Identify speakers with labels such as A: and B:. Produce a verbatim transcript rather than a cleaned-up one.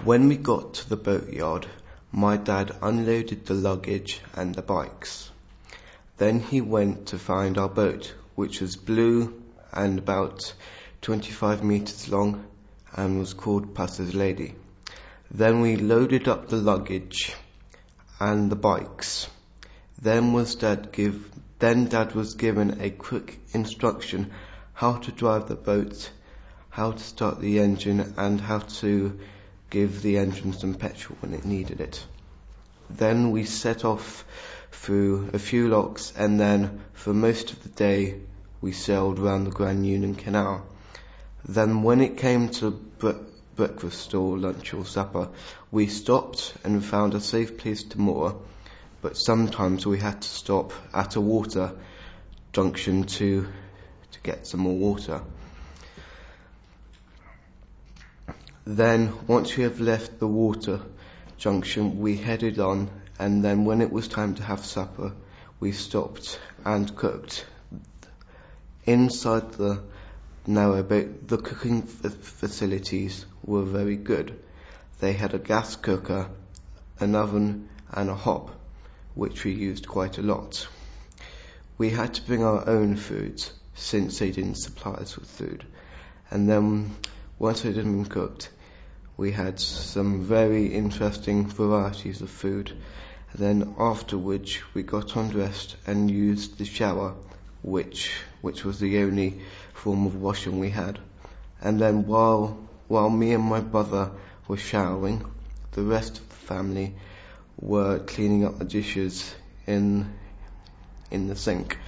A: When we got to the boatyard, my dad unloaded the luggage and the bikes. Then he went to find our boat, which was blue and about twenty-five metres long and was called Pastor's Lady. Then we loaded up the luggage and the bikes. Then was dad give then dad was given a quick instruction how to drive the boat, how to start the engine, and how to give the engine some petrol when it needed it. Then we set off through a few locks, and then for most of the day we sailed round the Grand Union Canal. Then when it came to bre- breakfast or lunch or supper, we stopped and found a safe place to moor, but sometimes we had to stop at a water junction to to get some more water. Then once we have left the water junction, we headed on, and then when it was time to have supper, we stopped and cooked. Inside the narrow boat, the cooking f- facilities were very good. They had a gas cooker, an oven, and a hob, which we used quite a lot. We had to bring our own foods, since they didn't supply us with food. And then, once it had been cooked, we had some very interesting varieties of food. And then afterwards, we got undressed and used the shower, which which was the only form of washing we had. And then while while me and my brother were showering, the rest of the family were cleaning up the dishes in in the sink.